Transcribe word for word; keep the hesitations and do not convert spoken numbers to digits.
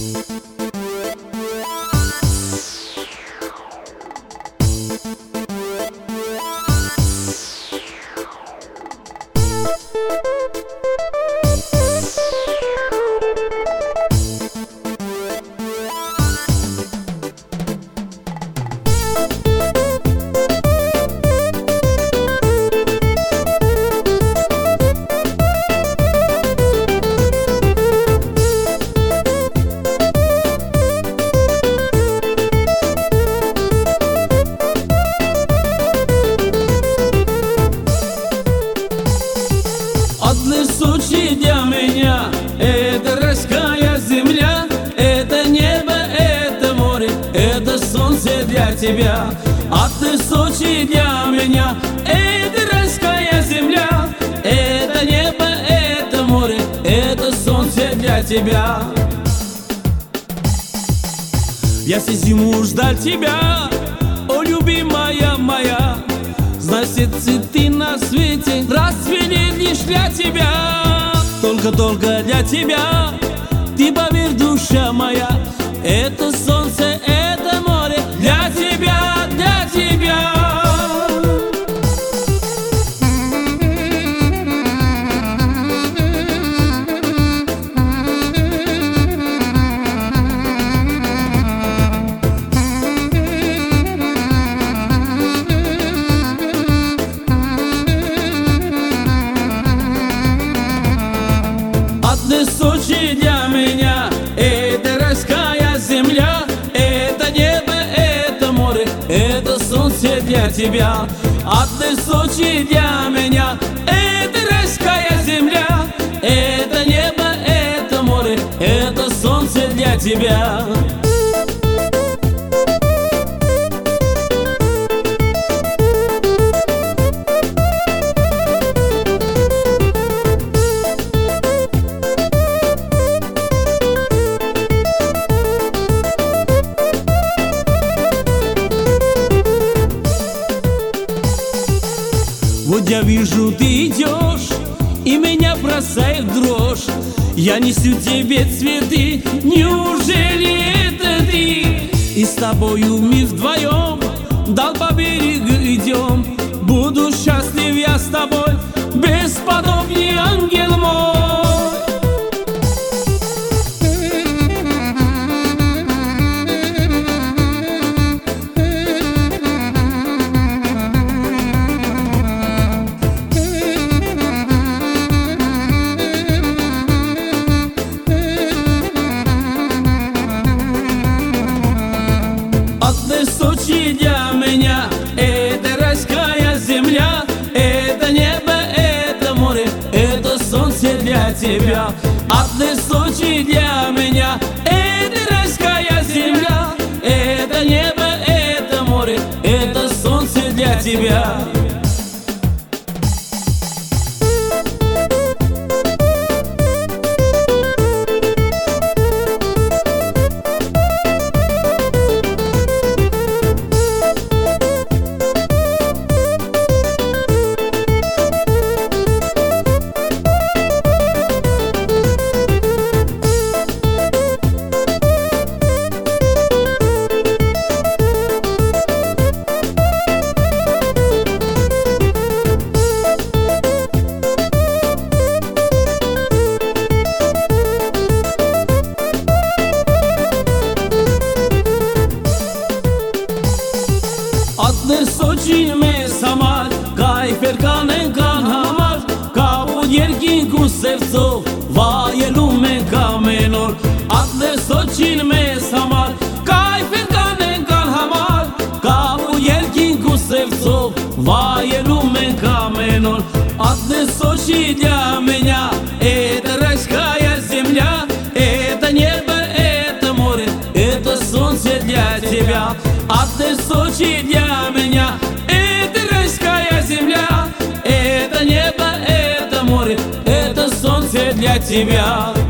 Одни Сочи для меня — это райская земля, это небо, это море, это солнце для тебя. Одни Сочи для меня — это райская земля, это небо, это море, это солнце для тебя. Я всю зиму ждал тебя, о, любимая моя. Значит, цветы на свете расцвели лишь для тебя. Только-только для тебя. Ты поверь, душа моя, это солнце, это море для тебя, для тебя. Одни Сочи для меня — это райская земля, это небо, это море, это солнце для тебя. Одни Сочи для меня — это райская земля, это небо, это море, это солнце для тебя. Вот я вижу, ты идешь, и меня бросает дрожь. Я несу тебе цветы, неужели это ты? И с тобою мы вдвоем вдаль по берегу идем. Буду счастлив я с тобой, бесподобный ангел мой. Одни Сочи для меня — это райская земля, это небо, это море, это солнце для тебя. Одни Сочи для меня — это райская земля, это небо, это море, это солнце для тебя. Одни Сочи में समाज काय ferkane kan hamar Kao երկինք ու սևծով վայելում ենք ամեն օր Одни Սոչի մեզ համար kaj ferkane kan hamar Kao երկինք ու սևծով վայելում ենք ամեն օր Одни Сочи для меня это райская земля Это небо, это море, это солнце для тебя Одни Сочи для меня это райская земля Это небо, это море, это солнце для тебя